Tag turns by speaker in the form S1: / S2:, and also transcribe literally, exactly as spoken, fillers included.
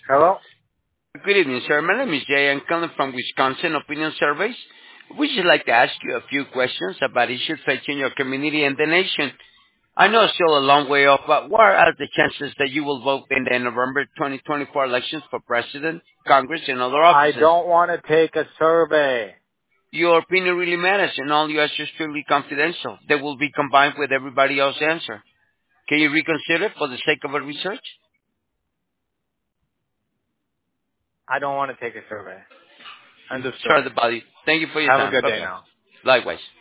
S1: Hello?
S2: Good evening, sir. My name is Jay. I'm calling from Wisconsin Opinion Surveys. We just like to ask you a few questions about issues facing your community and the nation. I know it's still a long way off, but what are the chances that you will vote in the November twenty twenty-four elections for president, Congress, and other
S1: I
S2: offices?
S1: don't want to take a survey.
S2: Your opinion really matters, and all you ask is strictly confidential. They will be combined with everybody else's answer. Can you reconsider for the sake of a research?
S1: I don't want to take a survey. Understood.
S2: Sorry about it. Thank you for your
S1: Have a
S2: time.
S1: good day
S2: Bye-bye.
S1: now.
S2: Likewise.